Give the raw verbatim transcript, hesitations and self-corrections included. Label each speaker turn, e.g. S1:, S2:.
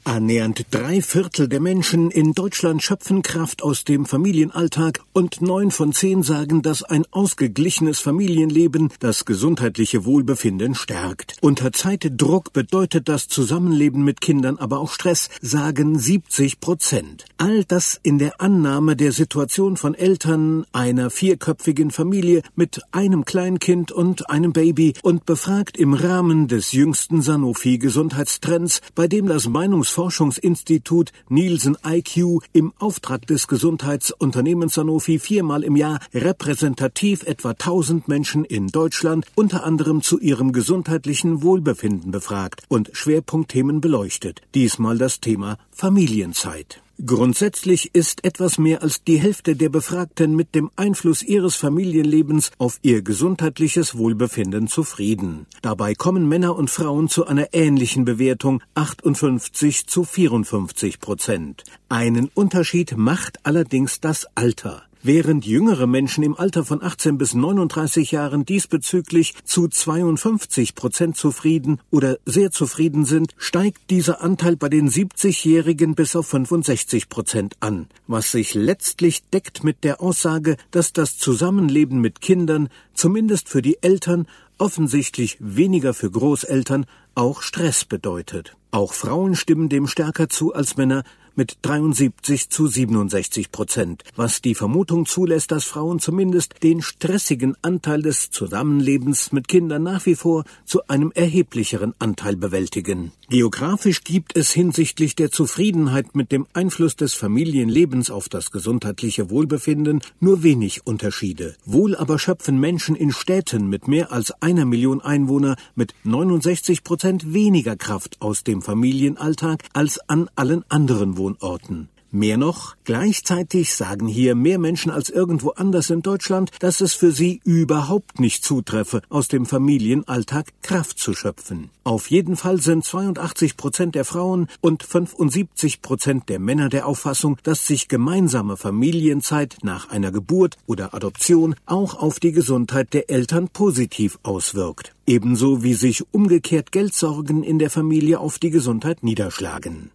S1: Annähernd drei Viertel der Menschen in Deutschland schöpfen Kraft aus dem Familienalltag und neun von zehn sagen, dass ein ausgeglichenes Familienleben das gesundheitliche Wohlbefinden stärkt. Unter Zeitdruck bedeutet das Zusammenleben mit Kindern aber auch Stress, sagen siebzig Prozent. All das in der Annahme der Situation von Eltern einer vierköpfigen Familie mit einem Kleinkind und einem Baby und befragt im Rahmen des jüngsten Sanofi-Gesundheitstrends, bei dem das Meinungs Forschungsinstitut Nielsen I Q im Auftrag des Gesundheitsunternehmens Sanofi viermal im Jahr repräsentativ etwa tausend Menschen in Deutschland unter anderem zu ihrem gesundheitlichen Wohlbefinden befragt und Schwerpunktthemen beleuchtet. Diesmal das Thema Familienzeit. Grundsätzlich ist etwas mehr als die Hälfte der Befragten mit dem Einfluss ihres Familienlebens auf ihr gesundheitliches Wohlbefinden zufrieden. Dabei kommen Männer und Frauen zu einer ähnlichen Bewertung, achtundfünfzig zu vierundfünfzig Prozent. Einen Unterschied macht allerdings das Alter. Während jüngere Menschen im Alter von achtzehn bis neununddreißig Jahren diesbezüglich zu zweiundfünfzig Prozent zufrieden oder sehr zufrieden sind, steigt dieser Anteil bei den siebzigjährigen bis auf fünfundsechzig Prozent an, was sich letztlich deckt mit der Aussage, dass das Zusammenleben mit Kindern, zumindest für die Eltern, offensichtlich weniger für Großeltern, auch Stress bedeutet. Auch Frauen stimmen dem stärker zu als Männer mit dreiundsiebzig zu siebenundsechzig Prozent, was die Vermutung zulässt, dass Frauen zumindest den stressigen Anteil des Zusammenlebens mit Kindern nach wie vor zu einem erheblicheren Anteil bewältigen. Geografisch gibt es hinsichtlich der Zufriedenheit mit dem Einfluss des Familienlebens auf das gesundheitliche Wohlbefinden nur wenig Unterschiede. Wohl aber schöpfen Menschen in Städten mit mehr als einer Million Einwohner mit neunundsechzig Prozent weniger Kraft aus dem Familienalltag als an allen anderen Wohnorten. Mehr noch, gleichzeitig sagen hier mehr Menschen als irgendwo anders in Deutschland, dass es für sie überhaupt nicht zutreffe, aus dem Familienalltag Kraft zu schöpfen. Auf jeden Fall sind zweiundachtzig Prozent der Frauen und fünfundsiebzig Prozent der Männer der Auffassung, dass sich gemeinsame Familienzeit nach einer Geburt oder Adoption auch auf die Gesundheit der Eltern positiv auswirkt. Ebenso wie sich umgekehrt Geldsorgen in der Familie auf die Gesundheit niederschlagen.